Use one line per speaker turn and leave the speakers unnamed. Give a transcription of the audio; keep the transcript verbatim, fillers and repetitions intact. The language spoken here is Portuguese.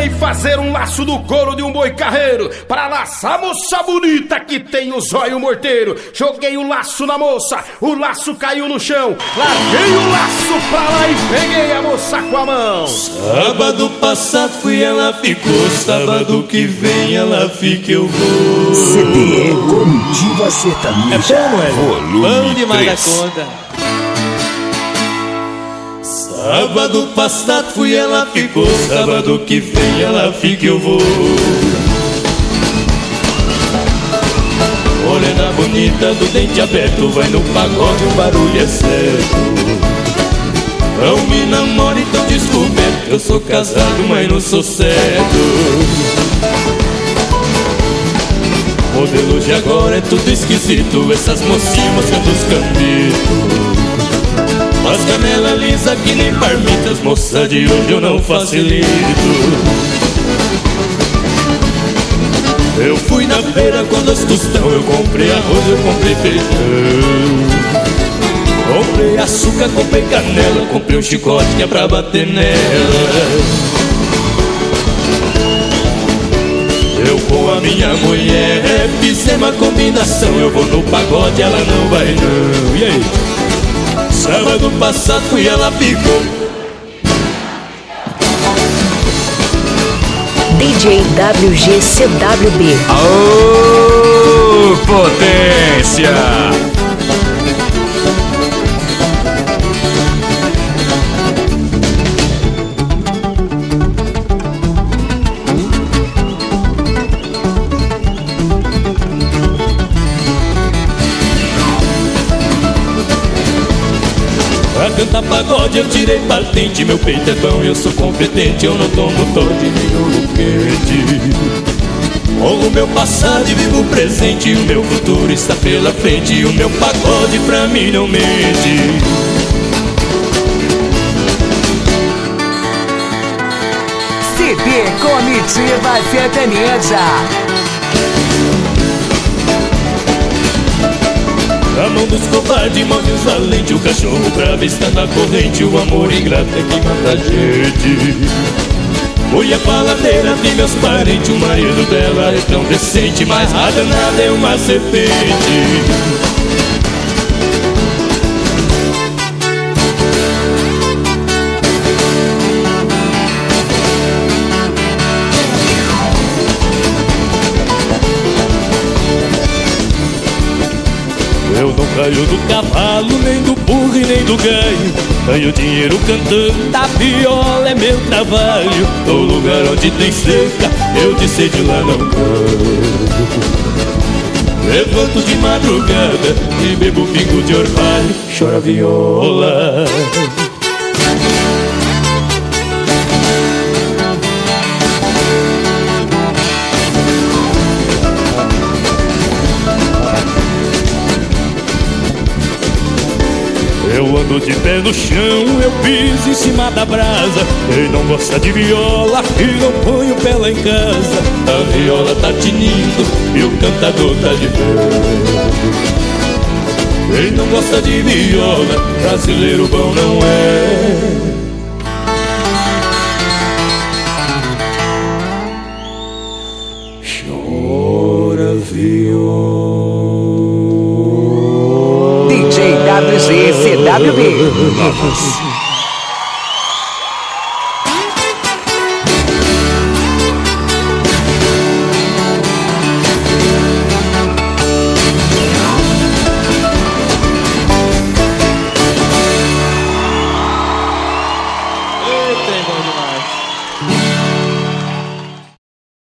Mandei fazer um laço do couro de um boi carreiro para laçar a moça bonita que tem o zóio morteiro. Joguei o laço na moça, o laço caiu no chão. Larguei o laço pra lá e peguei a moça com a mão.
Sábado passado fui, ela ficou. Sábado que vem ela fica, eu vou.
C D E Comitiva Sertaneja.
É bom, é?
Volume
Bom demais
três.
da conta. Sábado passado fui, ela ficou. Sábado que vem ela fica, eu vou. Morena bonita do dente aberto, vai no pagode, o barulho é certo. Não me namore tão descoberto, eu sou casado, mas não sou certo. Modelo de agora é tudo esquisito, essas mocinhas moscam dos cambitos. As canela lisa que nem parmitas, moça de hoje eu não facilito. Eu fui na feira com dois tostão, eu comprei arroz, eu comprei feijão. Comprei açúcar, comprei canela, comprei um chicote que é pra bater nela. Eu com a minha mulher fizemos uma combinação, eu vou no pagode, ela não vai não. E aí? Sábado passado fui, ela ficou.
D J W G C W B.
Aô, potência!
Pra cantar pagode eu tirei patente, meu peito é bom, eu sou competente, eu não tomo todo de nenhum quente. Honro o meu passado e vivo o presente, o meu futuro está pela frente, e o meu pagode pra mim não mente.
C D Comitiva Sertaneja.
A mão dos covardes, mão dos valentes, o cachorro bravo está na corrente, o amor ingrato é que mata a gente. Mulher faladeira tem meus parentes, o marido dela é tão decente, mas a danada é uma serpente. Eu não caio do cavalo, nem do burro e nem do ganho. Ganho dinheiro cantando, da viola é meu trabalho. No lugar onde tem seca, eu de sede lá não canto. Levanto de madrugada e bebo pingo de orvalho, chora viola. Eu ando de pé no chão, eu piso em cima da brasa. Quem não gosta de viola, que não põe o pé lá em casa. A viola tá tinindo e o cantador tá de pé. Quem não gosta de viola, brasileiro bom não é. Chora viola.
D J W G C W B.
Novos